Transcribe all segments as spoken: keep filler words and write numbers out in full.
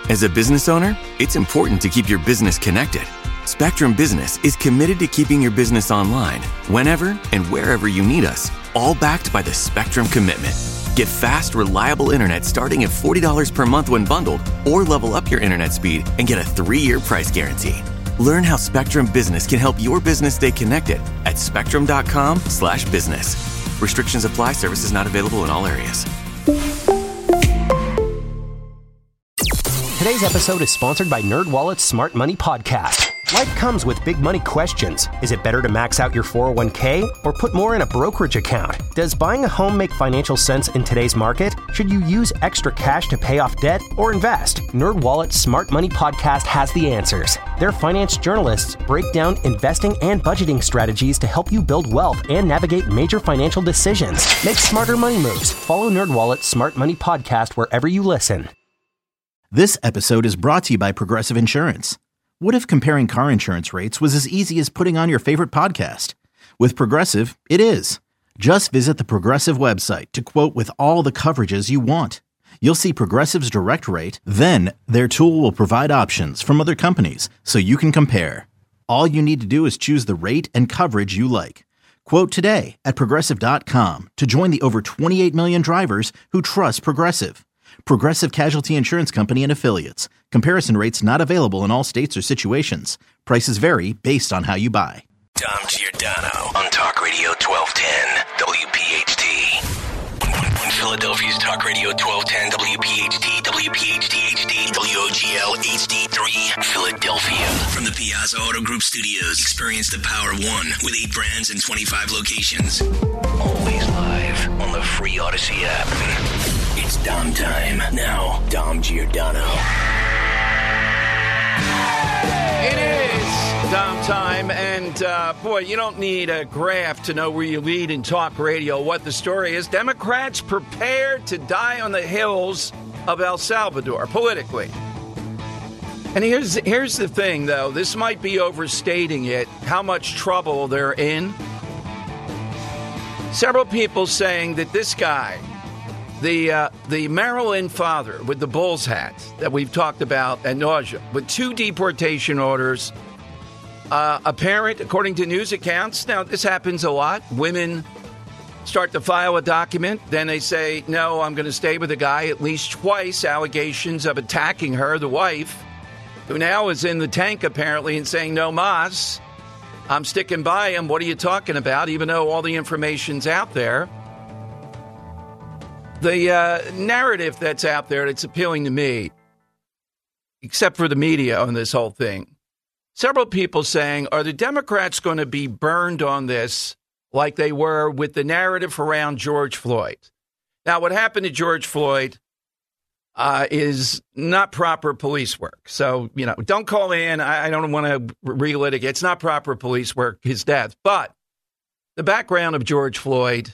As a business owner, it's important to keep your business connected. Spectrum Business is committed to keeping your business online whenever and wherever you need us, all backed by the Spectrum Commitment. Get fast, reliable internet starting at forty dollars per month when bundled, or level up your internet speed and get a three-year price guarantee. Learn how Spectrum Business can help your business stay connected at spectrum.com slash business. Restrictions apply. Services not available in all areas. Today's episode is sponsored by NerdWallet's Smart Money Podcast. Life comes with big money questions. Is it better to max out your four oh one k or put more in a brokerage account? Does buying a home make financial sense in today's market? Should you use extra cash to pay off debt or invest? NerdWallet's Smart Money Podcast has the answers. Their finance journalists break down investing and budgeting strategies to help you build wealth and navigate major financial decisions. Make smarter money moves. Follow NerdWallet's Smart Money Podcast wherever you listen. This episode is brought to you by Progressive Insurance. What if comparing car insurance rates was as easy as putting on your favorite podcast? With Progressive, it is. Just visit the Progressive website to quote with all the coverages you want. You'll see Progressive's direct rate, then their tool will provide options from other companies so you can compare. All you need to do is choose the rate and coverage you like. Quote today at Progressive dot com to join the over twenty-eight million drivers who trust Progressive. Progressive Casualty Insurance Company and Affiliates. Comparison rates not available in all states or situations. Prices vary based on how you buy. Dom Giordano on Talk Radio twelve ten W P H T. Philadelphia's Talk Radio twelve ten W P H T, W P H T H D, W O G L H D three, Philadelphia. From the Piazza Auto Group Studios, experience the power of one with eight brands and twenty-five locations. Always live on the free Odyssey app. It's Dom time. Now, Dom Giordano. It is Dom time, and uh, boy, you don't need a graph to know where you lead in talk radio. What the story is, Democrats prepared to die on the hills of El Salvador, politically. And here's, here's the thing, though. This might be overstating it, how much trouble they're in. Several people saying that this guy, The uh, the Maryland father with the Bulls hat that we've talked about ad nauseum, with two deportation orders, uh, a parent, according to news accounts, now this happens a lot, women start to file a document, then they say, no, I'm going to stay with the guy, at least twice, allegations of attacking her, the wife, who now is in the tank apparently and saying, no mas, I'm sticking by him, what are you talking about, even though all the information's out there. The uh, narrative that's out there that's appealing to me, except for the media on this whole thing, several people saying, are the Democrats going to be burned on this like they were with the narrative around George Floyd? Now, what happened to George Floyd uh, is not proper police work. So, you know, don't call in. I, I don't want to relitigate. It's not proper police work, his death. But the background of George Floyd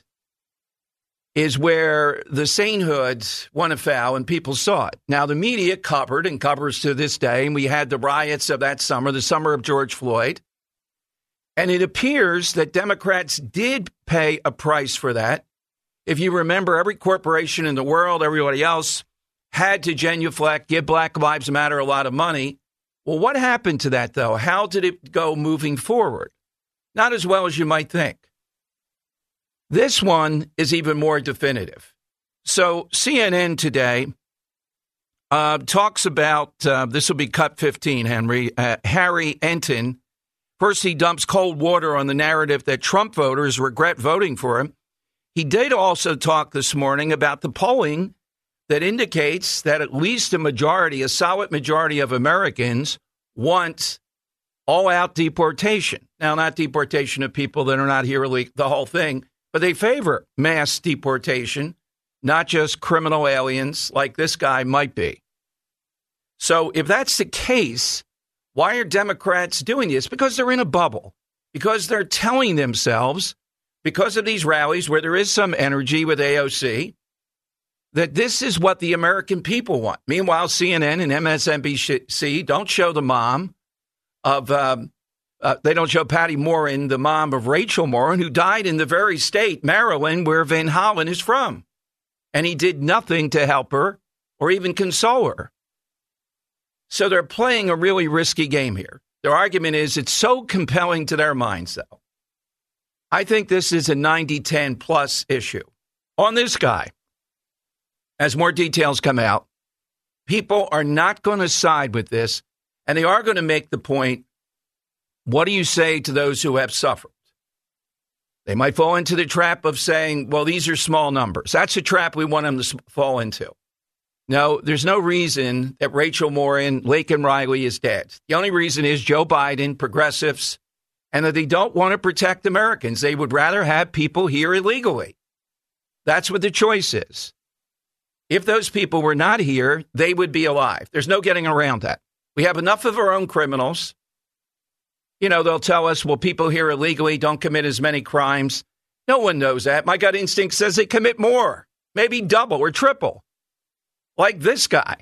is where the sainthood won afoul and people saw it. Now, the media covered and covers to this day, and we had the riots of that summer, the summer of George Floyd. And it appears that Democrats did pay a price for that. If you remember, every corporation in the world, everybody else, had to genuflect, give Black Lives Matter a lot of money. Well, what happened to that, though? How did it go moving forward? Not as well as you might think. This one is even more definitive. So C N N today uh, talks about, uh, this will be cut fifteen, Henry, uh, Harry Enton. First, he dumps cold water on the narrative that Trump voters regret voting for him. He did also talk this morning about the polling that indicates that at least a majority, a solid majority of Americans want all-out deportation. Now, not deportation of people that are not here, the whole thing, but they favor mass deportation, not just criminal aliens like this guy might be. So if that's the case, why are Democrats doing this? Because they're in a bubble, because they're telling themselves, because of these rallies where there is some energy with A O C, that this is what the American people want. Meanwhile, C N N and M S N B C don't show the mom of, um, uh, they don't show Patty Morin, the mom of Rachel Morin, who died in the very state, Maryland, where Van Hollen is from. And he did nothing to help her or even console her. So they're playing a really risky game here. Their argument is it's so compelling to their minds, though. I think this is a ninety ten plus issue. On this guy, as more details come out, people are not going to side with this, and they are going to make the point, what do you say to those who have suffered? They might fall into the trap of saying, well, these are small numbers. That's a trap we want them to fall into. No, there's no reason that Rachel Morin, Laken Riley is dead. The only reason is Joe Biden, progressives, and that they don't want to protect Americans. They would rather have people here illegally. That's what the choice is. If those people were not here, they would be alive. There's no getting around that. We have enough of our own criminals. You know, they'll tell us, well, people here illegally don't commit as many crimes. No one knows that. My gut instinct says they commit more, maybe double or triple, like this guy.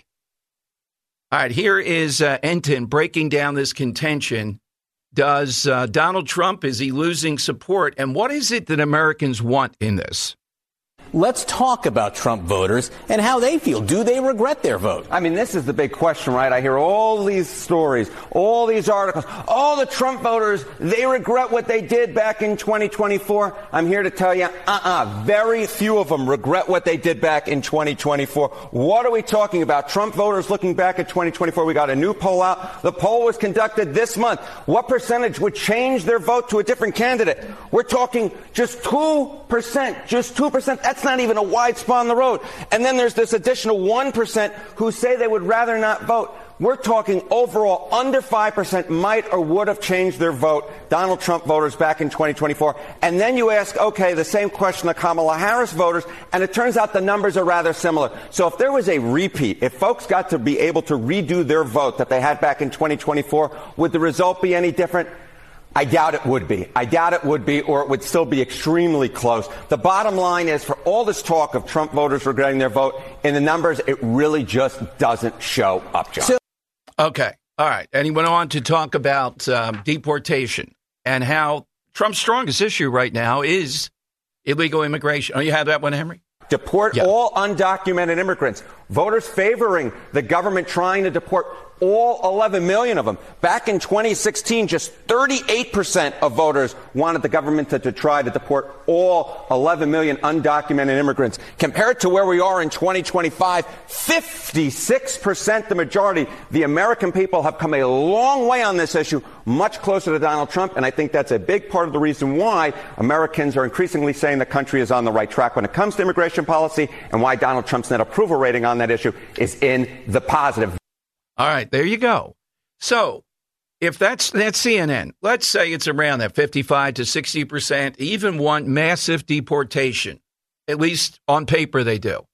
All right, here is uh, Enton breaking down this contention. Does uh, Donald Trump, is he losing support? And what is it that Americans want in this? Let's talk about Trump voters and how they feel. Do they regret their vote? I mean, this is the big question, right? I hear all these stories, all these articles. All the Trump voters, they regret what they did back in twenty twenty-four. I'm here to tell you, uh-uh, very few of them regret what they did back in twenty twenty-four. What are we talking about? Trump voters looking back at twenty twenty-four. We got a new poll out. The poll was conducted this month. What percentage would change their vote to a different candidate? We're talking just two percent, just two percent. That's not even a wide spot on the road. And then there's this additional one percent who say they would rather not vote. We're talking overall under five percent might or would have changed their vote, Donald Trump voters back in twenty twenty-four. And then you ask, okay, the same question to Kamala Harris voters, and it turns out the numbers are rather similar. So if there was a repeat, if folks got to be able to redo their vote that they had back in twenty twenty-four, would the result be any different? I doubt it would be. I doubt it would be, or it would still be extremely close. The bottom line is, for all this talk of Trump voters regretting their vote, in the numbers, it really just doesn't show up, John. Okay. All right. And he went on to talk about um, deportation and how Trump's strongest issue right now is illegal immigration. Oh, you have that one, Henry? Deport yeah. all undocumented immigrants. Voters favoring the government trying to deport all eleven million of them. Back in twenty sixteen, just thirty-eight percent of voters wanted the government to, to try to deport all eleven million undocumented immigrants. Compared to where we are in twenty twenty-five, fifty-six percent, the majority. The American people have come a long way on this issue, much closer to Donald Trump, and I think that's a big part of the reason why Americans are increasingly saying the country is on the right track when it comes to immigration policy, and why Donald Trump's net approval rating on that issue is in the positive. All right, there you go. So if that's that's C N N, let's say it's around that fifty-five to sixty percent, even want massive deportation, at least on paper they do.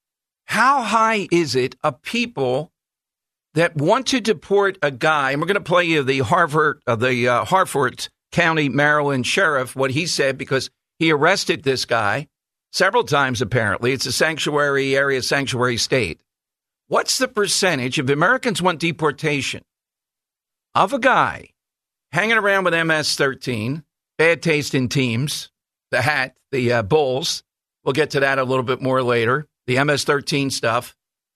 How high is it of people that want to deport a guy? And we're going to play you the Harvard, uh, the uh, Harford County, Maryland sheriff, what he said, because he arrested this guy several times, apparently. It's a sanctuary area, sanctuary state. What's the percentage of Americans want deportation of a guy hanging around with M S thirteen, bad taste in teams, the hat, the uh, Bulls? We'll get to that a little bit more later, the M S thirteen stuff.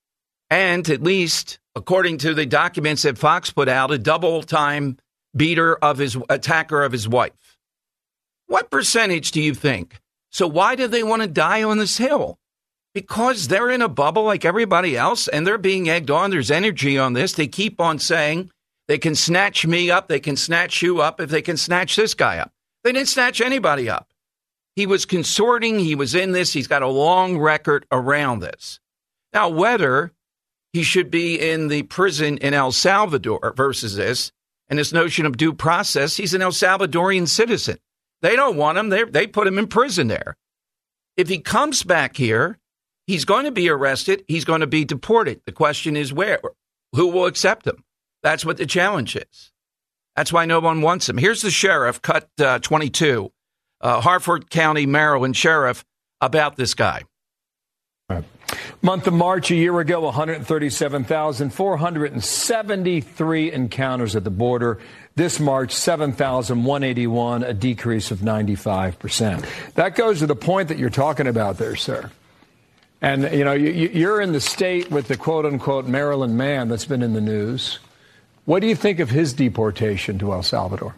And at least, according to the documents that Fox put out, a double-time beater of his attacker of his wife. What percentage do you think? So why do they want to die on this hill? Because they're in a bubble like everybody else, and they're being egged on. There's energy on this. They keep on saying they can snatch me up. They can snatch you up if they can snatch this guy up. They didn't snatch anybody up. He was consorting. He was in this. He's got a long record around this. Now, whether he should be in the prison in El Salvador versus this, and this notion of due process, he's an El Salvadorian citizen. They don't want him. They they put him in prison there. If he comes back here, he's going to be arrested. He's going to be deported. The question is where? Who will accept him? That's what the challenge is. That's why no one wants him. Here's the sheriff, cut uh, twenty-two, uh, Harford County, Maryland sheriff, about this guy. Right. Month of March a year ago, one hundred thirty-seven thousand four hundred seventy-three encounters at the border. This March, seven thousand one hundred eighty-one, a decrease of ninety-five percent. That goes to the point that you're talking about there, sir. And, you know, you, you're in the state with the quote-unquote Maryland man that's been in the news. What do you think of his deportation to El Salvador?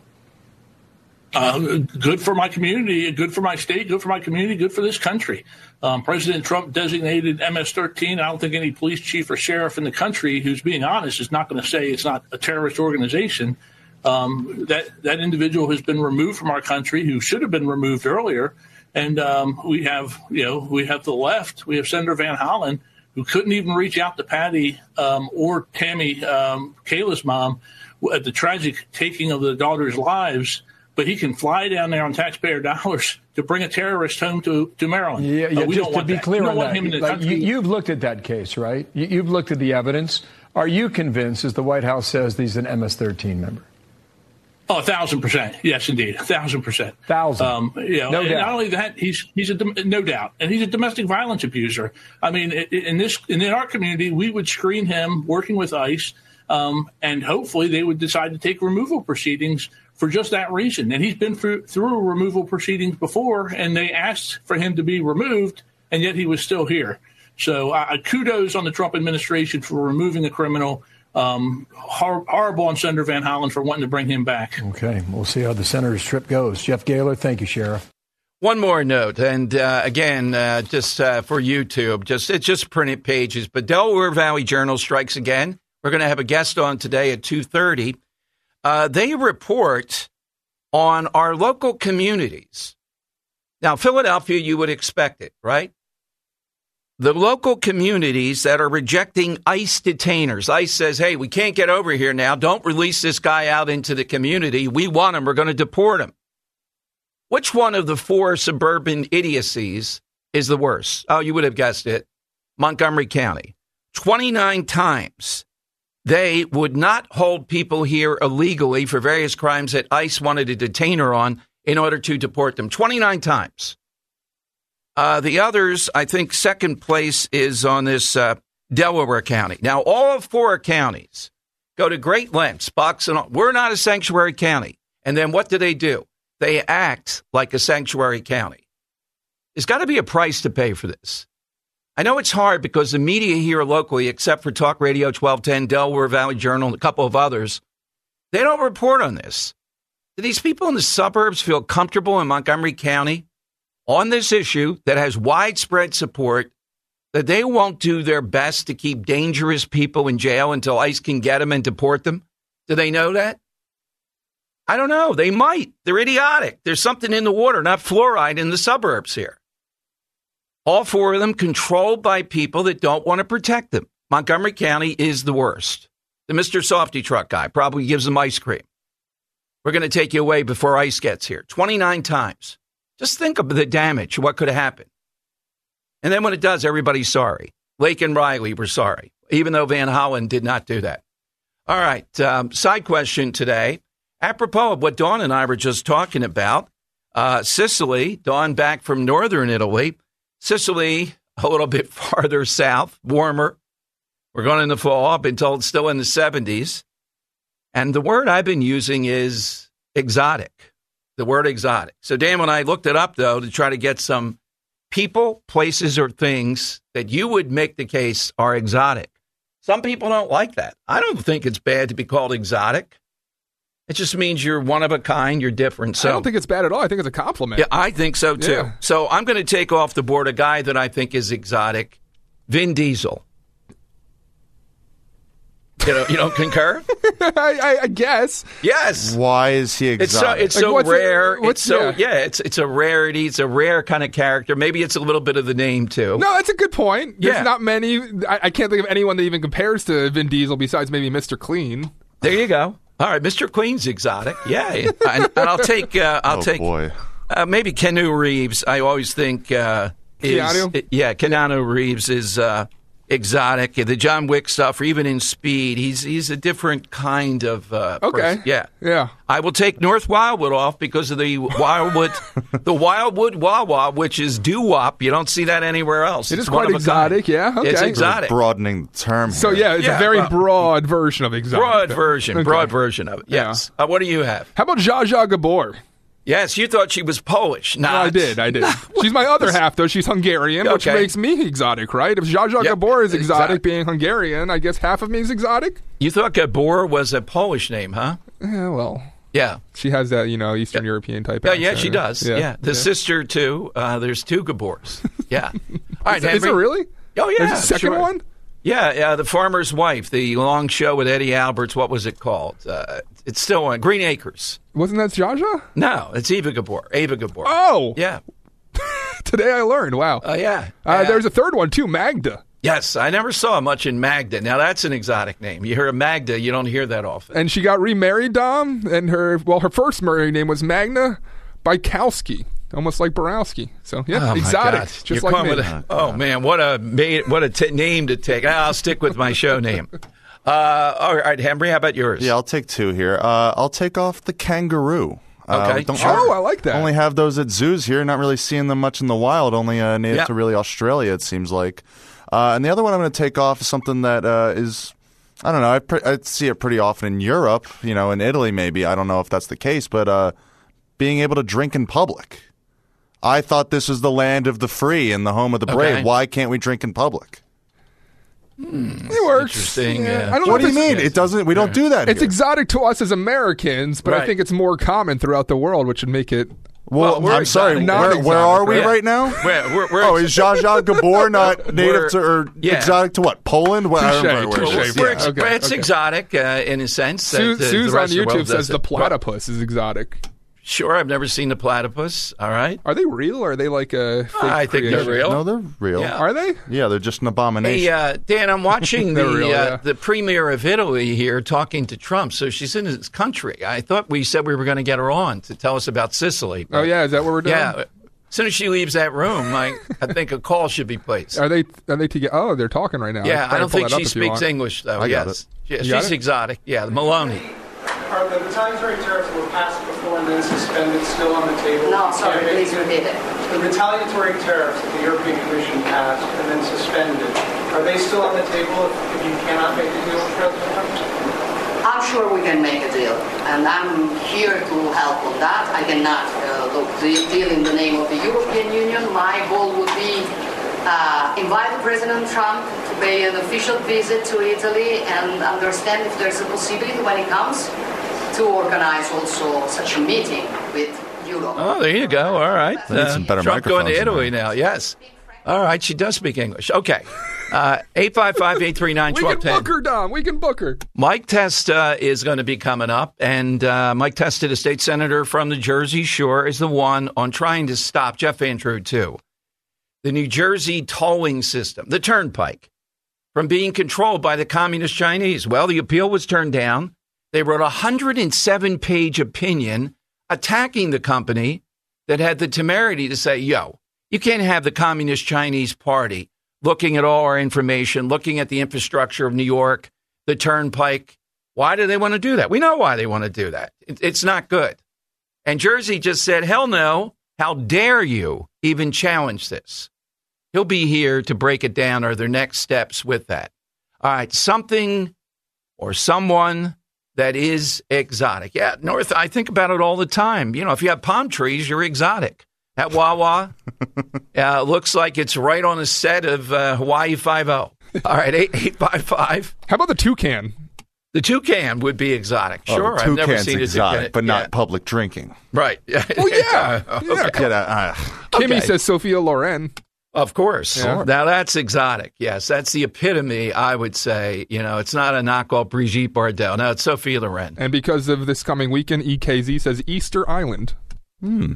Uh, good for my community, good for my state, good for my community, good for this country. Um, President Trump designated M S thirteen. I don't think any police chief or sheriff in the country who's being honest is not going to say it's not a terrorist organization. Um, that, that individual has been removed from our country, who should have been removed earlier. And um, we have, you know, we have the left. We have Senator Van Hollen, who couldn't even reach out to Patty um, or Tammy, um, Kayla's mom, at the tragic taking of the daughters' lives. But he can fly down there on taxpayer dollars to bring a terrorist home to, to Maryland. Yeah, yeah uh, we just don't to want be that. clear we on don't want that, him in the like, country. you, you've looked at that case, right? You, you've looked at the evidence. Are you convinced, as the White House says, that he's an M S thirteen member? Oh, a thousand percent. Yes, indeed. A thousand percent. Thousand. Um, you know, no and doubt. Not only that, he's he's a no doubt, and he's a domestic violence abuser. I mean, in this in our community, we would screen him working with ICE, um, and hopefully they would decide to take removal proceedings for just that reason. And he's been through through removal proceedings before, and they asked for him to be removed, and yet he was still here. So uh, kudos on the Trump administration for removing a criminal. Um, hor- horrible on Senator Van Hollen for wanting to bring him back. Okay, we'll see how the senator's trip goes. Jeff Gahler, thank you, Sheriff. One more note, and uh, again, uh, just uh, for YouTube, just it's just printed pages, but Delaware Valley Journal strikes again. We're going to have a guest on today at two thirty. Uh, they report on our local communities. Now, Philadelphia, you would expect it, right? The local communities that are rejecting ICE detainers. ICE says, hey, we can't get over here now. Don't release this guy out into the community. We want him. We're going to deport him. Which one of the four suburban idiocies is the worst? Oh, you would have guessed it. Montgomery County. twenty-nine times they would not hold people here illegally for various crimes that ICE wanted a detainer on in order to deport them. twenty-nine times. Uh, the others, I think second place is on this uh, Delaware County. Now, all four counties go to great lengths. Box and all. We're not a sanctuary county. And then what do they do? They act like a sanctuary county. There's got to be a price to pay for this. I know it's hard because the media here locally, except for Talk Radio twelve ten, Delaware Valley Journal, and a couple of others, they don't report on this. Do these people in the suburbs feel comfortable in Montgomery County on this issue that has widespread support, that they won't do their best to keep dangerous people in jail until ICE can get them and deport them? Do they know that? I don't know. They might. They're idiotic. There's something in the water, not fluoride, in the suburbs here. All four of them controlled by people that don't want to protect them. Montgomery County is the worst. The Mister Softy Truck guy probably gives them ice cream. We're going to take you away before ICE gets here. twenty-nine times. Just think of the damage, what could happen. And then when it does, everybody's sorry. Lake and Riley were sorry, even though Van Hollen did not do that. All right, um, side question today. Apropos of what Dawn and I were just talking about, uh, Sicily, Dawn back from northern Italy. Sicily, a little bit farther south, warmer. We're going in the fall. I've been told it's still in the seventies. And the word I've been using is exotic. The word exotic. So Dan and I looked it up, though, to try to get some people, places, or things that you would make the case are exotic. Some people don't like that. I don't think it's bad to be called exotic. It just means you're one of a kind, you're different. So I don't think it's bad at all. I think it's a compliment. Yeah, I think so, too. Yeah. So I'm going to take off the board a guy that I think is exotic, Vin Diesel. You know, you don't concur? I, I, I guess. Yes. Why is he exotic? It's so, it's Like, so what's rare. it- what's- it's so yeah. yeah. It's it's a rarity. It's a rare kind of character. Maybe it's a little bit of the name too. No, that's a good point. There's Yeah. not many. I, I can't think of anyone that even compares to Vin Diesel besides maybe Mister Clean. There you go. All right, Mister Clean's exotic. Yeah, and, and I'll take uh, I'll oh, take boy. Uh, maybe Keanu Reeves. I always think uh, is Keanu? yeah Keanu Reeves is uh, exotic. The John Wick stuff, or even in Speed, he's he's a different kind of uh, Okay. person. Yeah, Yeah. I will take North Wildwood off because of the Wildwood, the Wildwood Wawa, which is doo-wop. You don't see that anywhere else. It It's is one quite of a kind. exotic, yeah, okay. It's Sort of exotic. Broadening the term So here. yeah, it's Yeah, a very well- broad version of exotic. Broad then. version, Okay. broad version of it. Yeah. Yes. Uh, what do you have? How about Zsa Zsa Gabor? Yes, you thought she was Polish. Not. No, I did, I did. She's my other half, though. She's Hungarian, which Okay. makes me exotic, right? If Zsa Zsa Yep, Gabor is exotic, exact- being Hungarian, I guess half of me is exotic? You thought Gabor was a Polish name, huh? Yeah, well, Yeah. she has that, you know, Eastern European type Yeah, accent. yeah, she does. Yeah. The sister, too. Uh, there's two Gabors. Yeah. All right, Is, is Henry. it really? Oh, yeah. There's a second sure. one? Yeah, yeah, The Farmer's Wife, the long show with Eddie Alberts. What was it called? Uh, it's still on Green Acres. Wasn't that Zsa Zsa? No, it's Eva Gabor. Ava Gabor. Oh! Yeah. Today I learned. Wow. Oh, yeah. Uh, Yeah. There's a third one, too, Magda. Yes, I never saw much in Magda. Now, that's an exotic name. You hear of Magda, you don't hear that often. And she got remarried, Dom, and her, well, her first married name was Magna Bykowski, almost like Borowski. So, yeah, Oh, my exotic, God. just You're like coming me. with a- oh, man, what a ma- what a t- name to take. I'll stick with my show name. Uh, all right, Henry, how about yours? Yeah, I'll take two here. Uh, I'll take off the kangaroo. Uh, Okay, we don't- sure. Oh, I like that. Only have those at zoos here. Not really seeing them much in the wild. Only uh, native Yeah. to really Australia, it seems like. Uh, and the other one I'm going to take off is something that uh, is, I don't know, I, pre- I see it pretty often in Europe, you know, in Italy maybe. I don't know if that's the case, but uh, being able to drink in public. I thought this was the land of the free and the home of the brave. Okay. Why can't we drink in public? It works. Interesting, Yeah. yeah. I don't know What if do you it's- mean? It doesn't. We don't do that. It's here. exotic to us as Americans, but I Right. think it's more common throughout the world, which would make it. Well, Well, we're I'm sorry. exotic. Where, Not where are exotic, we right? right now? We're, we're, we're Oh, is Zsa Zsa Gabor not native We're- to or yeah. exotic to what? Poland? Well, I don't Touche, know where it touche. is. We're Yeah. ex- Okay, it's okay. exotic uh, in a sense. that Sue, the, Sue's the on rest of the YouTube world says the doesn't. platypus is exotic. Sure, I've never seen the platypus. All right. Are they real or are they like a fake I think they're creation? real. No, they're real. Yeah. Are they? Yeah, they're just an abomination. Hey, uh, Dan, I'm watching the They're real, uh, yeah. the premier of Italy here talking to Trump. So she's in his country. I thought we said we were going to get her on to tell us about Sicily. Oh, yeah. Is that what we're doing? Yeah. As soon as she leaves that room, I, I think a call should be placed. Are they Are they together? Oh, they're talking right now. Yeah, I'll I don't pull think that up she if you speaks want. English, though. I got yes. Yeah, You got she's it? exotic. Yeah, the Maloney. Are the retaliatory tariffs that were passed before and then suspended still on the table? No, sorry, Yeah, please repeat it. The retaliatory tariffs that the European Commission passed and then suspended, are they still on the table if, if you cannot make a deal with President Trump? I'm sure we can make a deal, and I'm here to help on that. I cannot uh, look the deal in the name of the European Union. My goal would be uh, invite President Trump to pay an official visit to Italy and understand if there's a possibility when he comes to organize also such a meeting with Europe. Oh, there you go. All right. I need some better Trump going to microphones in Italy there. now. Yes. All right. She does speak English. Okay. Uh, eight five five, eight three nine, We one two can one book zero. her, Dom. We can book her. Mike Test uh, is going to be coming up, and uh, Mike Test, a state senator from the Jersey Shore, is the one on trying to stop Jeff Van Drew too. The New Jersey tolling system, the turnpike, from being controlled by the communist Chinese. Well, the appeal was turned down. They wrote a one hundred seven page opinion attacking the company that had the temerity to say, yo, you can't have the communist Chinese party looking at all our information, looking at the infrastructure of New York, the turnpike. Why do they want to do that? We know why they want to do that. It, it's not good. And Jersey just said, hell no. How dare you even challenge this? He'll be here to break it down or their next steps with that. All right, something or someone that is exotic. Yeah, North, I think about it all the time. You know, if you have palm trees, you're exotic. At Wawa, uh, looks like it's right on a set of uh, Hawaii Five-O. All right, eight five five. How about the toucan? The toucan would be exotic. Oh, Sure, the I've never toucan's seen a exotic, toucan. but not Yeah. public drinking. Right. Well, yeah. Okay. yeah. Get out. Uh, Kimmy Okay. says Sophia Loren. Of course. Yeah. Now that's exotic. Yes, that's the epitome, I would say. You know, it's not a knockoff Brigitte Bardot. No, it's Sophia Loren. And because of this coming weekend, E K Z says Easter Island. hmm.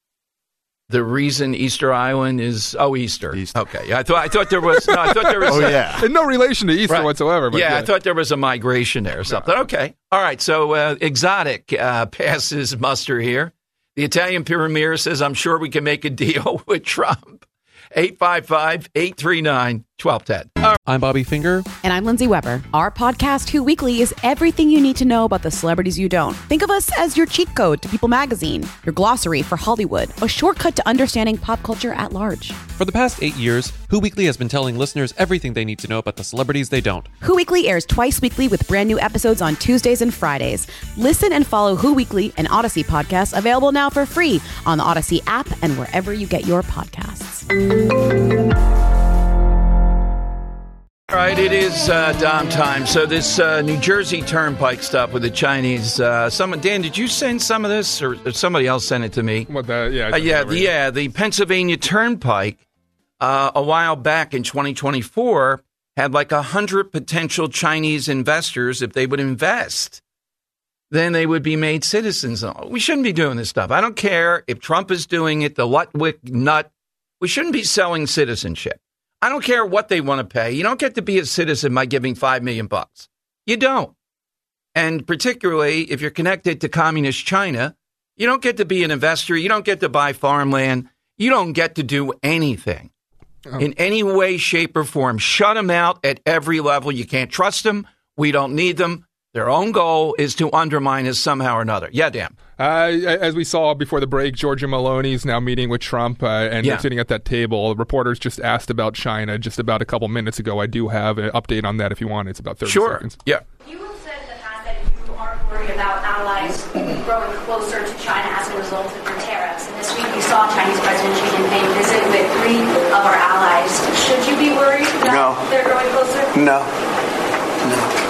The reason Easter Island is oh Easter. Easter. Okay. Yeah, I thought I thought there was no, I thought there was Oh, a- yeah. And no relation to Easter Right. whatsoever. But yeah, yeah, I thought there was a migration there or something. Okay. All right. So uh, exotic uh, passes muster here. The Italian premier says, I'm sure we can make a deal with Trump. eight five five, eight three nine, one two one zero. I'm Bobby Finger. And I'm Lindsay Weber. Our podcast, Who Weekly, is everything you need to know about the celebrities you don't. Think of us as your cheat code to People Magazine, your glossary for Hollywood, a shortcut to understanding pop culture at large. For the past eight years, Who Weekly has been telling listeners everything they need to know about the celebrities they don't. Who Weekly airs twice weekly with brand new episodes on Tuesdays and Fridays. Listen and follow Who Weekly, an Odyssey podcast, available now for free on the Odyssey app and wherever you get your podcasts. All right, it is uh, Dom time. So this uh, New Jersey Turnpike stuff with the Chinese. Uh, someone, Dan, did you send some of this, or, or somebody else sent it to me? What the? Yeah, uh, yeah, the, yeah. The Pennsylvania Turnpike uh, a while back in twenty twenty-four had like a hundred potential Chinese investors. If they would invest, then they would be made citizens. We shouldn't be doing this stuff. I don't care if Trump is doing it. The Lutwick nut. We shouldn't be selling citizenship. I don't care what they want to pay. You don't get to be a citizen by giving five million bucks. You don't. And particularly if you're connected to communist China, you don't get to be an investor. You don't get to buy farmland. You don't get to do anything oh. in any way, shape, or form. Shut them out at every level. You can't trust them. We don't need them. Their own goal is to undermine us somehow or another. Yeah, Dan. Uh, as we saw before the break, Giorgia Meloni is now meeting with Trump, uh, and Yeah. they're sitting at that table. Reporters just asked about China just about a couple minutes ago. I do have an update on that if you want. It's about thirty Sure. seconds. Yeah. You have said in the past that you aren't worried about allies growing closer to China as a result of your tariffs. And this week you saw Chinese President Xi Jinping visit with three of our allies. Should you be worried that No. they're growing closer? No. No.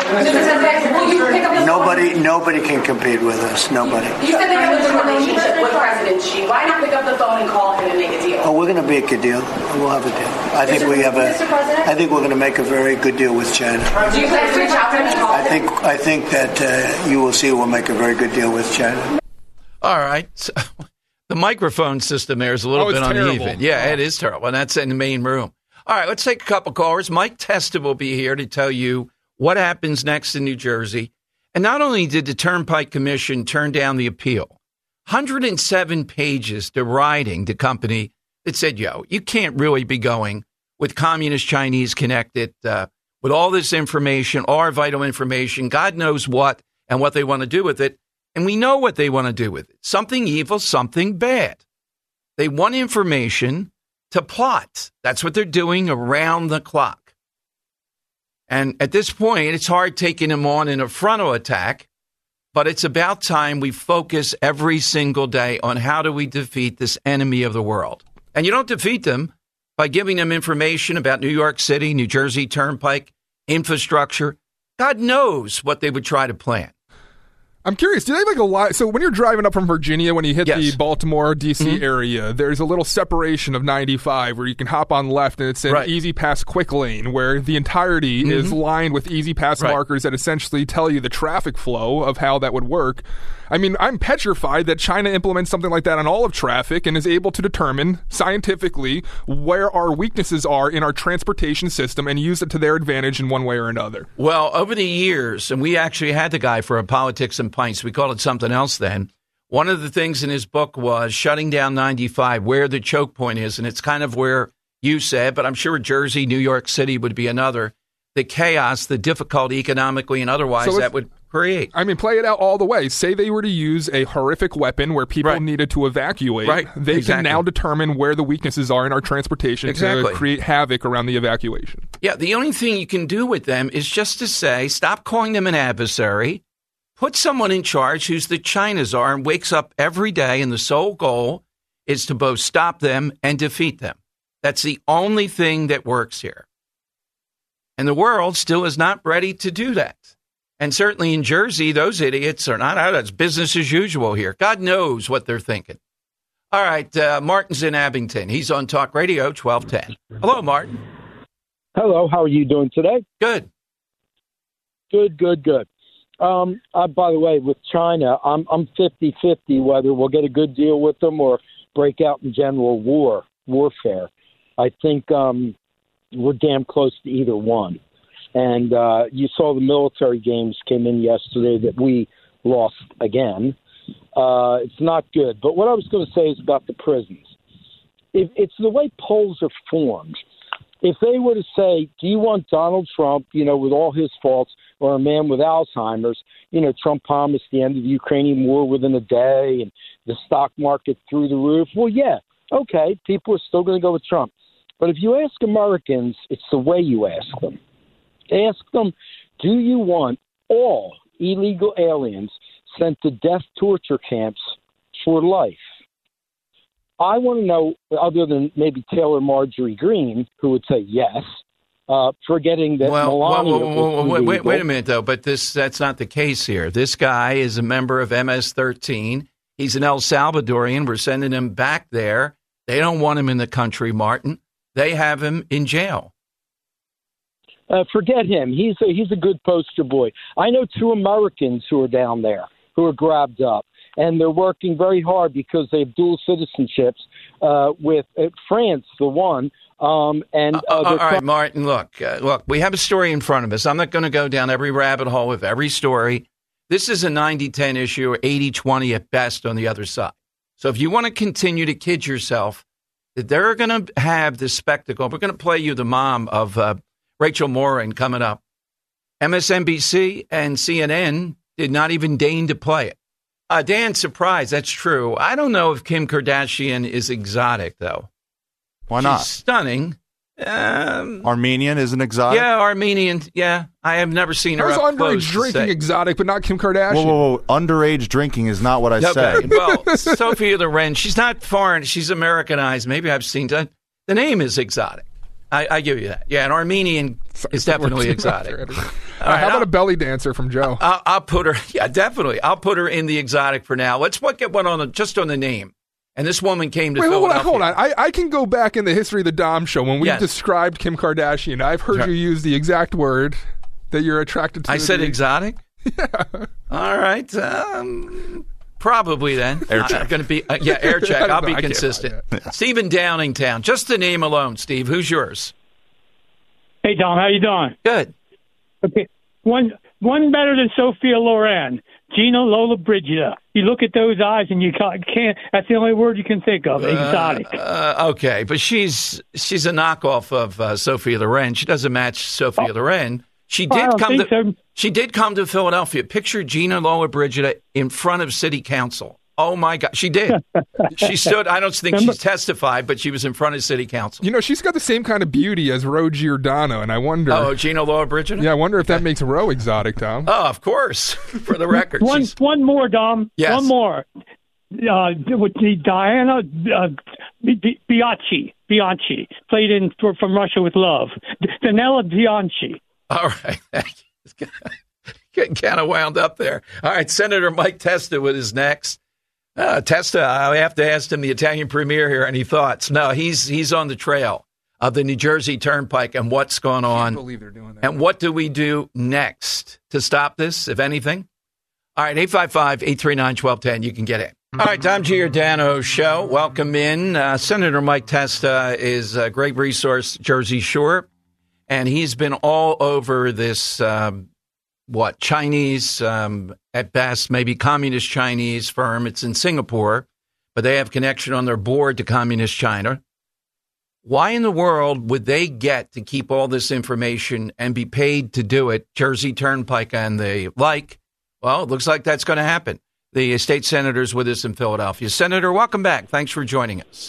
Will you pick up the Nobody, nobody can compete with us. Nobody. You said they have a good relationship with President Xi. Why not pick up the phone and call him and make a deal? Oh, we're going to make a deal. We'll have a deal. I think Mister we have a. Mister President? I think we're going to make a very good deal with China. Do you plan to reach out to him and call I him? think. I think that uh, you will see we'll make a very good deal with China. All right. So, the microphone system there is a little Oh, bit it's uneven. terrible. Yeah, it is terrible. And that's in the main room. All right, let's take a couple callers. Mike Testa will be here to tell you what happens next in New Jersey. And not only did the Turnpike Commission turn down the appeal, one hundred seven pages deriding the company that said, yo, you can't really be going with communist Chinese connected uh, with all this information, all our vital information, God knows what and what they want to do with it. And we know what they want to do with it. Something evil, something bad. They want information to plot. That's what they're doing around the clock. And at this point, it's hard taking them on in a frontal attack, but it's about time we focus every single day on how do we defeat this enemy of the world. And you don't defeat them by giving them information about New York City, New Jersey Turnpike, infrastructure. God knows what they would try to plan. I'm curious, do they have like a lot? So when you're driving up from Virginia, when you hit Yes. the Baltimore, D C Mhm. area, there's a little separation of ninety-five where you can hop on left and it's an Right. Easy Pass quick lane where the entirety Mhm. is lined with Easy Pass Right. markers that essentially tell you the traffic flow of how that would work. I mean, I'm petrified that China implements something like that on all of traffic and is able to determine scientifically where our weaknesses are in our transportation system and use it to their advantage in one way or another. Well, over the years, and we actually had the guy for a Politics and Pints. We called it something else then. One of the things in his book was shutting down ninety-five, where the choke point is. And it's kind of where you said, but I'm sure Jersey, New York City would be another. The chaos, the difficulty economically and otherwise So that would create. I mean, play it out all the way. Say they were to use a horrific weapon where people Right. needed to evacuate. Right. They Exactly. can now determine where the weaknesses are in our transportation Exactly. to create havoc around the evacuation. Yeah, the only thing you can do with them is just to say, stop calling them an adversary. Put someone in charge who's the China czar and wakes up every day, and the sole goal is to both stop them and defeat them. That's the only thing that works here. And the world still is not ready to do that. And certainly in Jersey, those idiots are not out. It's business as usual here. God knows what they're thinking. All right, uh, Martin's in Abington. He's on Talk Radio twelve ten. Hello, Martin. Hello, how are you doing today? Good. Good, good, good. Um, uh, by the way, with China, I'm I'm fifty-fifty whether we'll get a good deal with them or break out in general war, warfare. I think um, we're damn close to either one. And uh, you saw the military games came in yesterday that we lost again. Uh, it's not good. But what I was going to say is about the prisons. if it's the way polls are formed. If they were to say, do you want Donald Trump, you know, with all his faults, or a man with Alzheimer's? You know, Trump promised the end of the Ukrainian war within a day and the stock market through the roof. Well, yeah, okay, people are still going to go with Trump. But if you ask Americans, it's the way you ask them. Ask them, do you want all illegal aliens sent to death torture camps for life? I want to know, other than maybe Taylor Marjorie Greene, who would say yes, uh, forgetting that well, Melania well, well, well, was wait, wait, wait a minute, though, but this that's not the case here. This guy is a member of M S thirteen. He's an El Salvadorian. We're sending him back there. They don't want him in the country, Martin. They have him in jail. Uh, forget him. He's a, he's a good poster boy. I know two Americans who are down there who are grabbed up, and they're working very hard because they have dual citizenships uh, with uh, France, the one. Um, and uh, uh, all right, Martin, look, uh, look, we have a story in front of us. I'm not going to go down every rabbit hole with every story. This is a ninety ten issue, or eighty twenty at best on the other side. So if you want to continue to kid yourself that they're going to have this spectacle, we're going to play you the mom of uh, Rachel Morin coming up. M S N B C and C N N did not even deign to play it. Uh, Dan, surprise, that's true. I don't know if Kim Kardashian is exotic, though. Why not? She's stunning. Um, Armenian isn't exotic? Yeah, Armenian. Yeah, I have never seen her How's up underage close. drinking exotic, but not Kim Kardashian? Whoa, whoa, whoa. Underage drinking is not what I No, said. but- well, Sophia Loren, she's not foreign. She's Americanized. Maybe I've seen that. The name is exotic. I, I give you that. Yeah, an Armenian is definitely exotic. All right, All right, how about I'll- a belly dancer from Joe? I'll, I'll put her. Yeah, definitely. I'll put her in the exotic for now. Let's what get one on the, just on the name. And this woman came to Wait, hold on, Philadelphia. hold on. I, I can go back in the history of the Dom Show when we Yes. described Kim Kardashian. I've heard Sure. you use the exact word that you're attracted to. I said the- exotic. Yeah. All right. Um, probably then. Air I'm check. going to be. Uh, yeah, air check. I don't I'll know. be I can't consistent. find that. Stephen Downingtown. Just the name alone, Steve. Who's yours? Hey, Dom, how you doing? Good. Okay, one one better than Sophia Loren, Gina Lollobrigida. You look at those eyes and you can't. can't that's the only word you can think of. Exotic. Uh, uh, okay, but she's she's a knockoff of uh, Sophia Loren. She doesn't match Sophia Loren. She Oh, I did don't come to think so. she did come to Philadelphia. Picture Gina Lollobrigida in front of City Council. Oh my God, she did. She stood. I don't think she's testified, but she was in front of City Council. You know, she's got the same kind of beauty as Ro Giordano, and I wonder. Oh, Gina Lollobrigida. Yeah, I wonder if that makes Ro exotic, Tom. Oh, of course. For the record, One she's, one more, Dom. Yes. One more. Uh, with the Diana uh, B- B- Bianchi, Bianchi played in for, from Russia with Love. Danella Bianchi. all right. Getting kind of wound up there. All right, Senator Mike Testa with his next. Uh, Testa, I have to ask him, the Italian premier here, any thoughts? No, he's he's on the trail of the New Jersey Turnpike and what's going on. I can't believe they're doing that. And what do we do next to stop this, if anything? All right, eight five five, eight three nine, one two one zero. You can get in. All right, Tom Giordano Show. Welcome in. Uh, Senator Mike Testa is a great resource, Jersey Shore, and he's been all over this, um, what, Chinese, um, at best, maybe communist Chinese firm. It's in Singapore, but they have connection on their board to communist China. Why in the world would they get to keep all this information and be paid to do it? Jersey Turnpike and the like. Well, it looks like that's going to happen. The state senator's with us in Philadelphia. Senator, welcome back. Thanks for joining us.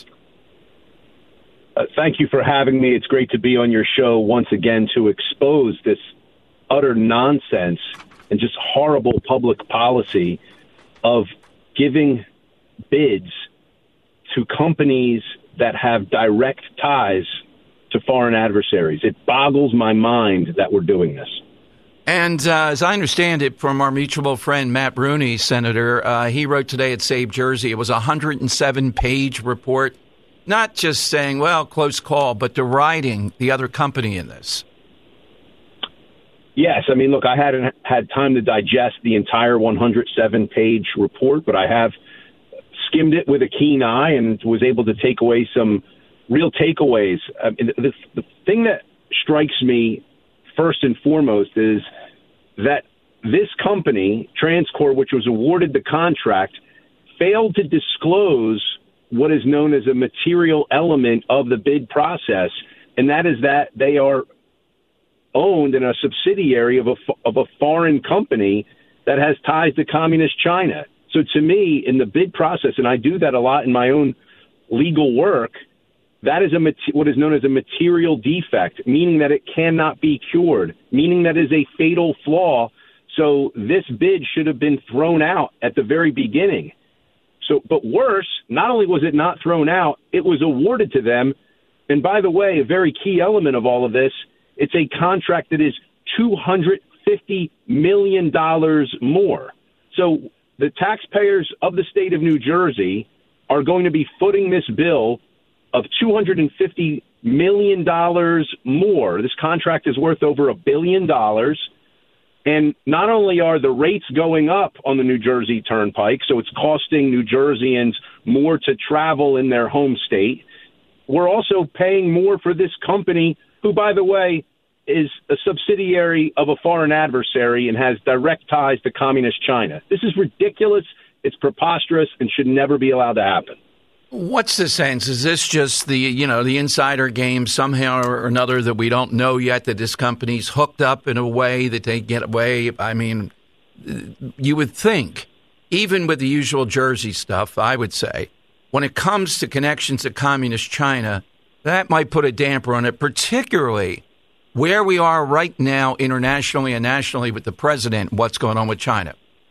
Uh, thank you for having me. It's great to be on your show once again to expose this utter nonsense and just horrible public policy of giving bids to companies that have direct ties to foreign adversaries. It boggles my mind that we're doing this. And uh, as I understand it from our mutual friend Matt Rooney, Senator, uh, he wrote today at Save Jersey, it was a one hundred seven page report, not just saying, well, close call, but deriding the other company in this. Yes, I mean, look, I hadn't had time to digest the entire one hundred seven page report, but I have skimmed it with a keen eye and was able to take away some real takeaways. I mean, the, the thing that strikes me first and foremost is that this company, TransCore, which was awarded the contract, failed to disclose what is known as a material element of the bid process, and that is that they are owned in a subsidiary of a, of a foreign company that has ties to communist China. So to me, in the bid process, and I do that a lot in my own legal work, that is a what is known as a material defect, meaning that it cannot be cured, meaning that is a fatal flaw. So this bid should have been thrown out at the very beginning. So, but worse, not only was it not thrown out, it was awarded to them. And by the way, a very key element of all of this, it's a contract that is two hundred fifty million dollars more. So the taxpayers of the state of New Jersey are going to be footing this bill of two hundred fifty million dollars more. This contract is worth over a billion dollars. And not only are the rates going up on the New Jersey Turnpike, so it's costing New Jerseyans more to travel in their home state, we're also paying more for this company, who, by the way, is a subsidiary of a foreign adversary and has direct ties to communist China. This is ridiculous. It's preposterous and should never be allowed to happen. What's the sense? Is this just the, you know, the insider game somehow or another that we don't know yet, that this company's hooked up in a way that they get away? I mean, you would think, even with the usual Jersey stuff, I would say, when it comes to connections to communist China, that might put a damper on it, particularly where we are right now internationally and nationally with the president, what's going on with China.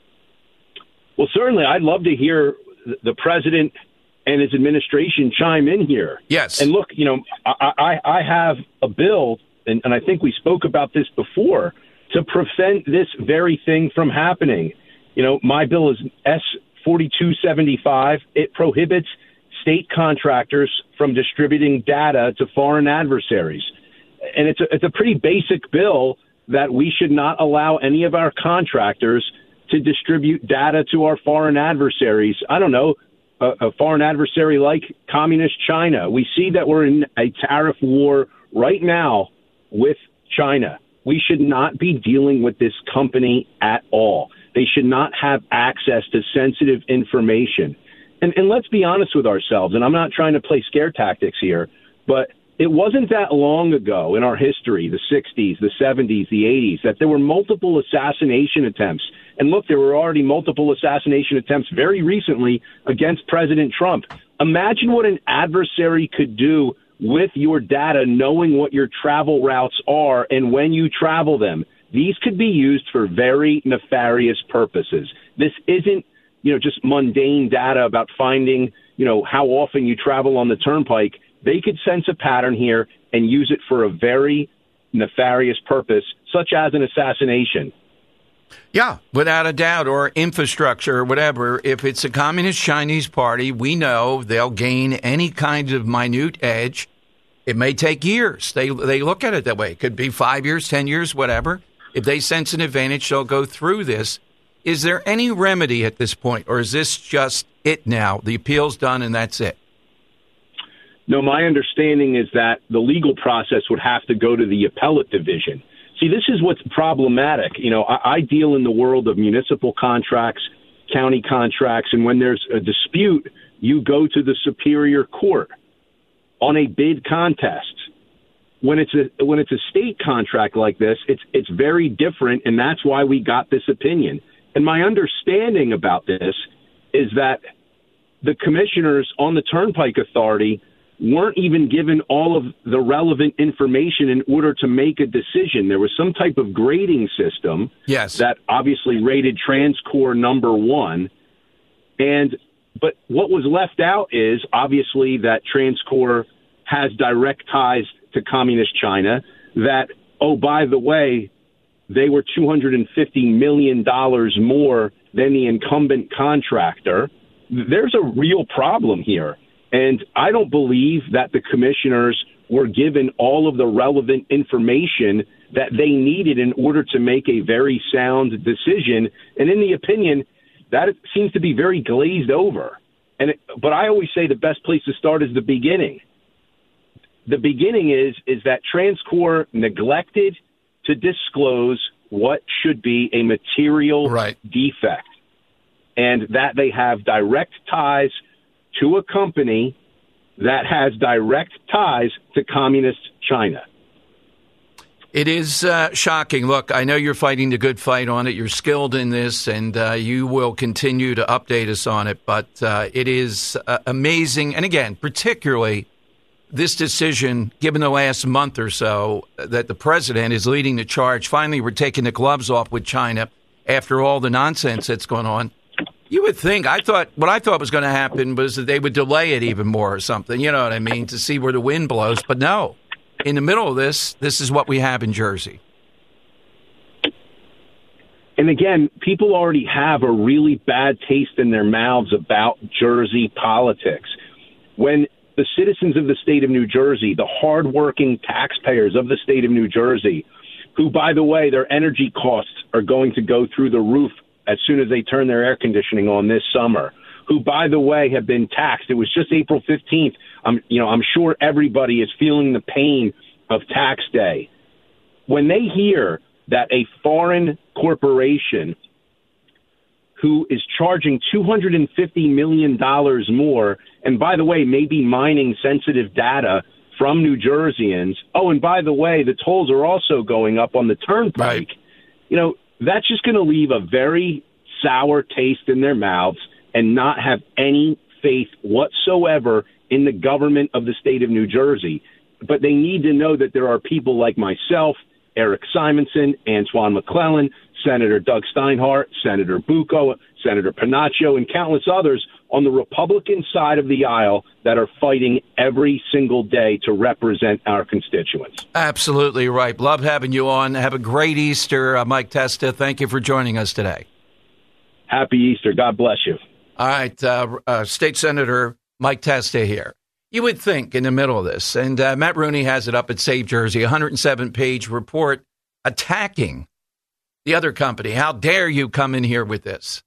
Well, certainly, I'd love to hear the president and his administration chime in here. Yes. And look, you know, I, I, I have a bill, and, and I think we spoke about this before, to prevent this very thing from happening. You know, my bill is S forty-two seventy-five. It prohibits state contractors from distributing data to foreign adversaries. And it's a, it's a pretty basic bill that we should not allow any of our contractors to distribute data to our foreign adversaries. I don't know, a, a foreign adversary like communist China. We see that we're in a tariff war right now with China. We should not be dealing with this company at all. They should not have access to sensitive information. And, and let's be honest with ourselves, and I'm not trying to play scare tactics here, but it wasn't that long ago in our history, the sixties, the seventies, the eighties, that there were multiple assassination attempts. And look, there were already multiple assassination attempts very recently against President Trump. Imagine what an adversary could do with your data, knowing what your travel routes are and when you travel them. These could be used for very nefarious purposes. This isn't, you know, just mundane data about finding, you know, how often you travel on the turnpike. They could sense a pattern here and use it for a very nefarious purpose, such as an assassination. Yeah, without a doubt, or infrastructure or whatever. If it's a communist Chinese party, we know they'll gain any kind of minute edge. It may take years. They they look at it that way. It could be five years, ten years, whatever. If they sense an advantage, they'll go through this. Is there any remedy at this point, or is this just it now? The appeal's done and that's it? No, my understanding is that the legal process would have to go to the appellate division. See, this is what's problematic. You know, I, I deal in the world of municipal contracts, county contracts, and when there's a dispute, you go to the superior court on a bid contest. When it's a when it's a state contract like this, it's it's very different, and that's why we got this opinion. And my understanding about this is that the commissioners on the Turnpike Authority weren't even given all of the relevant information in order to make a decision. There was some type of grading system yes. that obviously rated TransCore number one. And but what was left out is obviously that TransCore has direct ties to communist China, that, oh, by the way, they were two hundred fifty million dollars more than the incumbent contractor. There's a real problem here. And I don't believe that the commissioners were given all of the relevant information that they needed in order to make a very sound decision. And in the opinion, that seems to be very glazed over. And it, but I always say the best place to start is the beginning. The beginning is is that TransCore neglected to disclose what should be a material right. defect, and that they have direct ties to a company that has direct ties to communist China. It is uh, shocking. Look, I know you're fighting the good fight on it. You're skilled in this, and uh, you will continue to update us on it. But uh, it is uh, amazing. And again, particularly this decision, given the last month or so, that the president is leading the charge. Finally, we're taking the gloves off with China after all the nonsense that's going on. You would think, I thought, what I thought was going to happen was that they would delay it even more or something, you know what I mean, to see where the wind blows. But no. In the middle of this, this is what we have in Jersey. And again, people already have a really bad taste in their mouths about Jersey politics. When the citizens of the state of New Jersey, the hardworking taxpayers of the state of New Jersey, who, by the way, their energy costs are going to go through the roof as soon as they turn their air conditioning on this summer, who, by the way, have been taxed. It was just April fifteenth. I'm, you know, I'm sure everybody is feeling the pain of tax day. When they hear that a foreign corporation who is charging two hundred fifty million dollars more, and by the way, maybe mining sensitive data from New Jerseyans, oh, and by the way, the tolls are also going up on the turnpike, right. You know, that's just going to leave a very sour taste in their mouths and not have any faith whatsoever in the government of the state of New Jersey. But they need to know that there are people like myself, Eric Simonson, Antoine McClellan, Senator Doug Steinhardt, Senator Bucco, Senator Panaccio, and countless others on the Republican side of the aisle that are fighting every single day to represent our constituents. Absolutely right. Love having you on. Have a great Easter, uh, Mike Testa. Thank you for joining us today. Happy Easter. God bless you. All right. Uh, uh, State Senator Mike Testa here. You would think in the middle of this, and uh, Matt Rooney has it up at Save Jersey, a one hundred seven page report attacking the other company. How dare you come in here with this?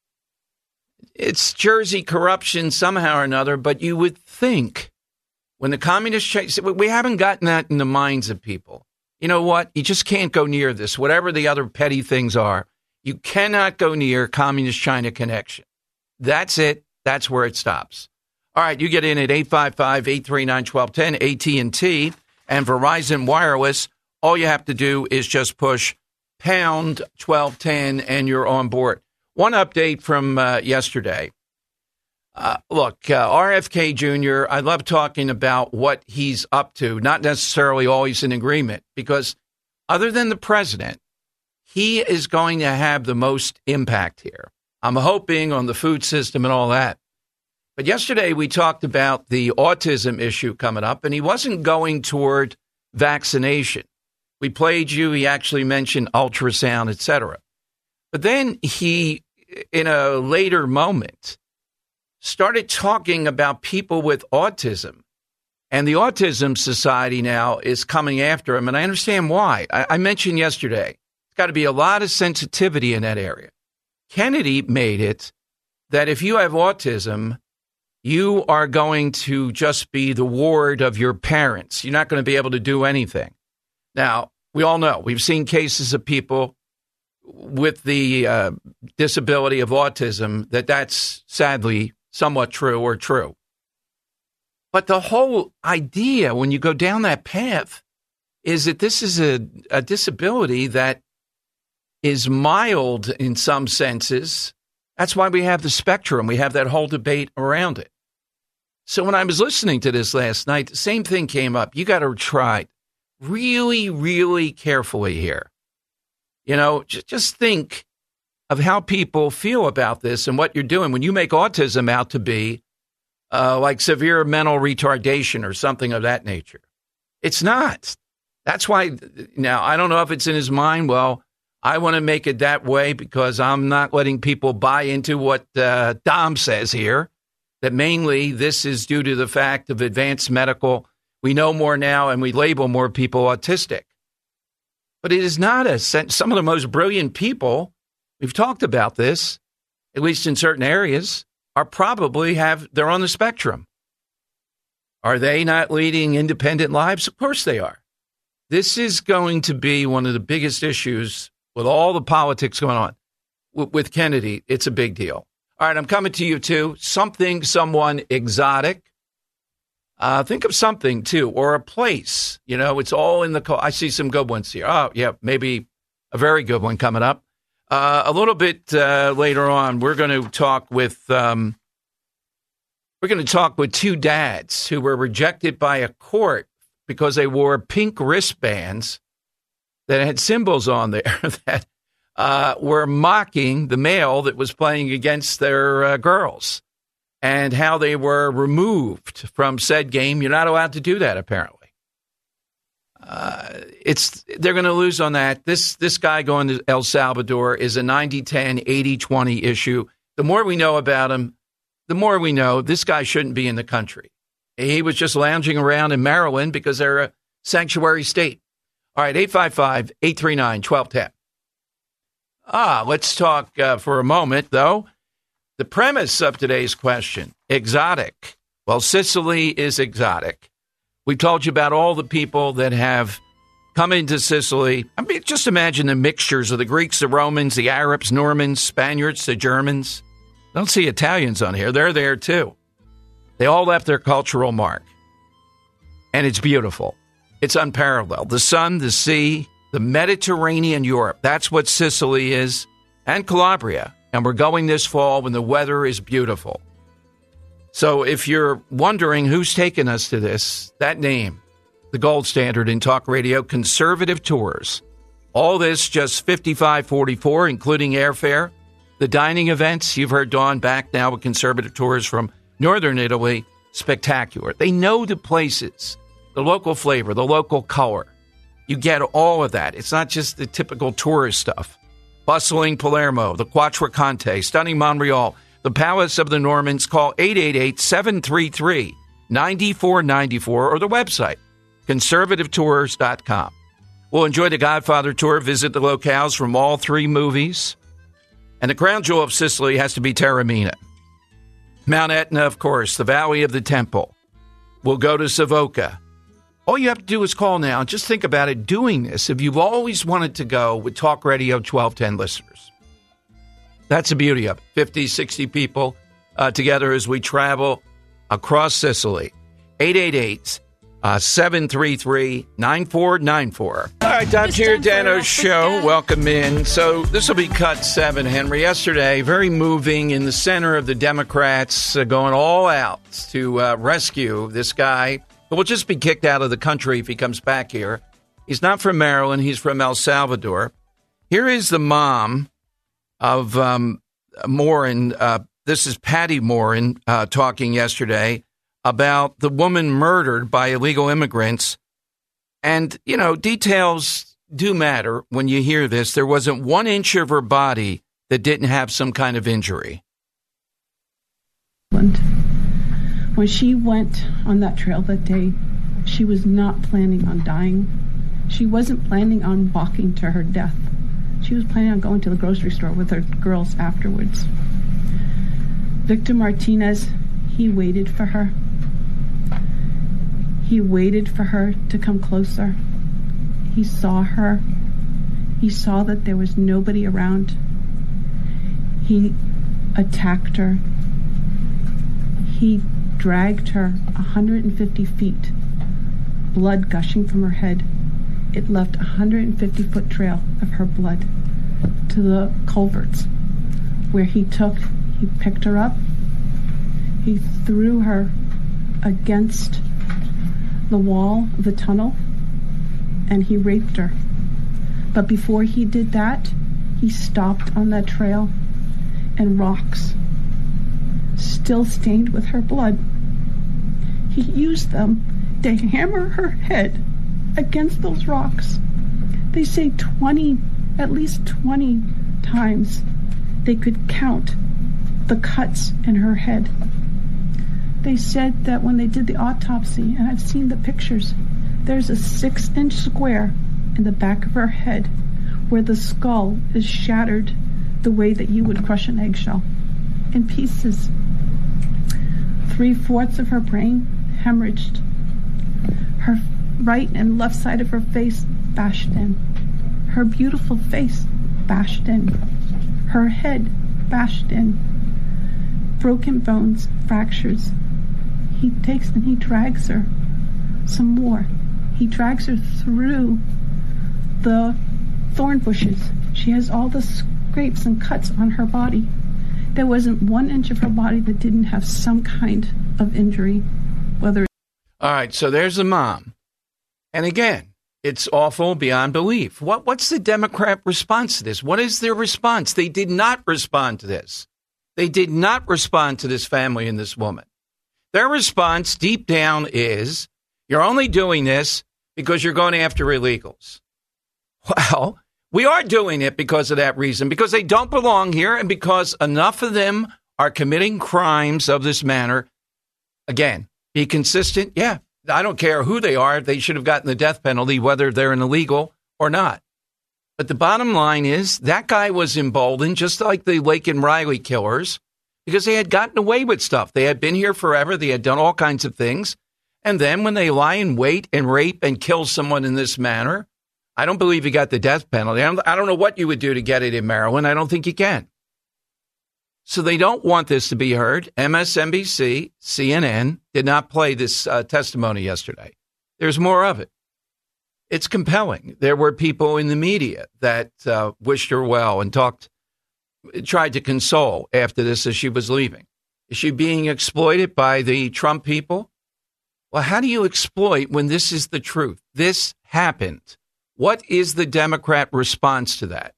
It's Jersey corruption somehow or another, but you would think when the communists change, we haven't gotten that in the minds of people. You know what? You just can't go near this, whatever the other petty things are. You cannot go near Communist China connection. That's it. That's where it stops. All right, you get in at eight five five, eight three nine, one two one zero, A T and T and Verizon Wireless. All you have to do is just push pound twelve ten and you're on board. One update from uh, yesterday. Uh, look, uh, R F K Junior, I love talking about what he's up to, not necessarily always in agreement, because other than the president, he is going to have the most impact here. I'm hoping on the food system and all that. But yesterday we talked about the autism issue coming up, and he wasn't going toward vaccination. We played you. He actually mentioned ultrasound, et cetera. But then he, in a later moment, started talking about people with autism. And the Autism Society now is coming after him, and I understand why. I, I mentioned yesterday, there's got to be a lot of sensitivity in that area. Kennedy made it that if you have autism, you are going to just be the ward of your parents. You're not going to be able to do anything. Now, we all know, we've seen cases of people with the uh, disability of autism that that's sadly somewhat true or true. But the whole idea when you go down that path is that this is a, a disability that is mild in some senses. That's why we have the spectrum. We have that whole debate around it. So when I was listening to this last night, the same thing came up. You got to try really, really carefully here. You know, just, just think of how people feel about this and what you're doing when you make autism out to be uh, like severe mental retardation or something of that nature. It's not. That's why now I don't know if it's in his mind. Well, I want to make it that way because I'm not letting people buy into what uh, Dom says here, that mainly this is due to the fact of advanced medical. We know more now and we label more people autistic. But it is not a sense. Some of the most brilliant people, we've talked about this, at least in certain areas, are probably have, they're on the spectrum. Are they not leading independent lives? Of course they are. This is going to be one of the biggest issues with all the politics going on. W- with Kennedy, it's a big deal. All right, I'm coming to you, too. Something, someone exotic. Uh, think of something, too, or a place. You know, it's all in the call. I see some good ones here. Oh, yeah, maybe a very good one coming up. Uh, a little bit uh, later on, we're going to talk with um, we're going to talk with two dads who were rejected by a court because they wore pink wristbands that had symbols on there that uh, were mocking the male that was playing against their uh, girls, and how they were removed from said game. You're not allowed to do that, apparently. Uh, it's they're going to lose on that. This this guy going to El Salvador is a ninety ten, eighty twenty issue. The more we know about him, the more we know this guy shouldn't be in the country. He was just lounging around in Maryland because they're a sanctuary state. All right, eight five five, eight three nine, one two one zero. Ah, let's talk uh, for a moment, though. The premise of today's question, exotic. Well, Sicily is exotic. We've told you about all the people that have come into Sicily. I mean, just imagine the mixtures of the Greeks, the Romans, the Arabs, Normans, Spaniards, the Germans. Don't see Italians on here. They're there, too. They all left their cultural mark. And it's beautiful. It's unparalleled. The sun, the sea, the Mediterranean Europe. That's what Sicily is. And Calabria. And we're going this fall when the weather is beautiful. So if you're wondering who's taken us to this, that name, the gold standard in talk radio, Conservative Tours. All this just fifty-five forty-four, including airfare. The dining events, you've heard Dawn back now with Conservative Tours from Northern Italy. Spectacular. They know the places, the local flavor, the local color. You get all of that. It's not just the typical tourist stuff. Bustling Palermo, the Quattrocante, stunning Montreal, the Palace of the Normans. Call eight eight eight, seven three three, nine four nine four or the website, conservative tours dot com. We'll enjoy the Godfather tour, visit the locales from all three movies. And the crown jewel of Sicily has to be Taormina. Mount Etna, of course, the Valley of the Temple. We'll go to Savoca. All you have to do is call now. Just think about it, doing this if you've always wanted to go with Talk Radio twelve ten listeners. That's the beauty of it. fifty, sixty people uh, together as we travel across Sicily. eight eight eight, seven three three, nine four nine four. All right, Dom Giordano's show. Welcome in. So this will be cut seven, Henry. Yesterday, very moving in the center of the Democrats, uh, going all out to uh, rescue this guy who will just be kicked out of the country if he comes back here. He's not from Maryland. He's from El Salvador. Here is the mom of um, Morin. Uh, this is Patty Morin uh, talking yesterday about the woman murdered by illegal immigrants. And, you know, details do matter when you hear this. There wasn't one inch of her body that didn't have some kind of injury. When she went on that trail that day, she was not planning on dying. She wasn't planning on walking to her death. She was planning on going to the grocery store with her girls afterwards. Victor Martinez, he waited for her. He waited for her to come closer. He saw her. He saw that there was nobody around. He attacked her. He dragged her one hundred fifty feet, blood gushing from her head. It left a one hundred fifty foot trail of her blood to the culverts, where he took, he picked her up, he threw her against the wall of the tunnel, and he raped her. But before he did that, he stopped on that trail, and rocks, still stained with her blood, he used them to hammer her head against those rocks. They say twenty, at least twenty times they could count the cuts in her head. They said that when they did the autopsy, and I've seen the pictures, there's a six inch square in the back of her head where the skull is shattered the way that you would crush an eggshell in pieces. Three-fourths of her brain hemorrhaged. Her right and left side of her face bashed in. Her beautiful face bashed in. Her head bashed in. broken bones, fractures. He takes and he drags her some more. He drags her through the thorn bushes. She has all the scrapes and cuts on her body. There wasn't one inch of her body that didn't have some kind of injury, whether. All right, so there's the mom. And again, it's awful beyond belief. What What's the Democrat response to this? What is their response? They did not respond to this. They did not respond to this family and this woman. Their response deep down is, you're only doing this because you're going after illegals. Well, we are doing it because of that reason, because they don't belong here and because enough of them are committing crimes of this manner. Again, be consistent. Yeah, I don't care who they are. They should have gotten the death penalty, whether they're an illegal or not. But the bottom line is that guy was emboldened, just like the Laken Riley killers, because they had gotten away with stuff. They had been here forever. They had done all kinds of things. And then when they lie in wait and rape and kill someone in this manner, I don't believe he got the death penalty. I don't, I don't know what you would do to get it in Maryland. I don't think you can. So they don't want this to be heard. M S N B C, C N N did not play this uh, testimony yesterday. There's more of it. It's compelling. There were people in the media that uh, wished her well and talked, tried to console after this as she was leaving. Is she being exploited by the Trump people? Well, how do you exploit when this is the truth? This happened. What is the Democrat response to that?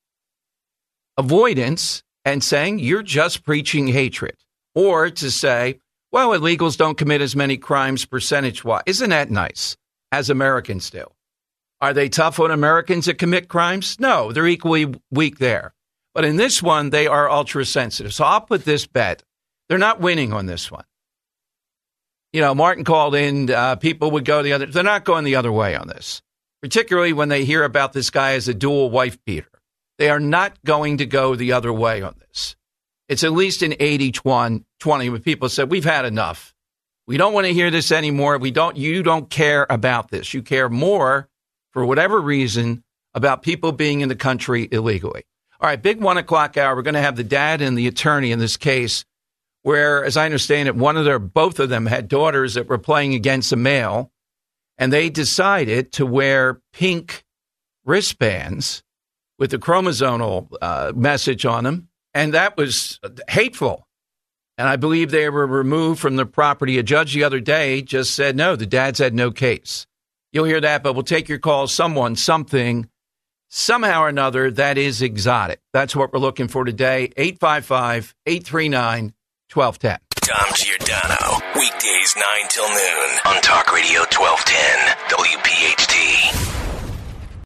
Avoidance and saying you're just preaching hatred, or to say, well, illegals don't commit as many crimes percentage-wise. Isn't that nice, as Americans do? Are they tough on Americans that commit crimes? No, they're equally weak there. But in this one, they are ultra-sensitive. So I'll put this bet. They're not winning on this one. You know, Martin called in, uh, people would go the other. They're not going the other way on this, particularly when they hear about this guy as a dual wife beater. They are not going to go the other way on this. It's at least an eighty twenty when people say, we've had enough. We don't want to hear this anymore. We don't. You don't care about this. You care more, for whatever reason, about people being in the country illegally. All right, big one o'clock hour. We're going to have the dad and the attorney in this case, where, as I understand it, one of their, both of them had daughters that were playing against a male, and they decided to wear pink wristbands with the chromosomal uh, message on them, and that was hateful. And I believe they were removed from the property. A judge the other day just said, no, the dads had no case. You'll hear that, but we'll take your call. Someone, something, somehow or another, that is exotic. That's what we're looking for today. eight five five, eight three nine, one two one zero. Dom Giordano, weekdays nine till noon on Talk Radio twelve ten W P H T.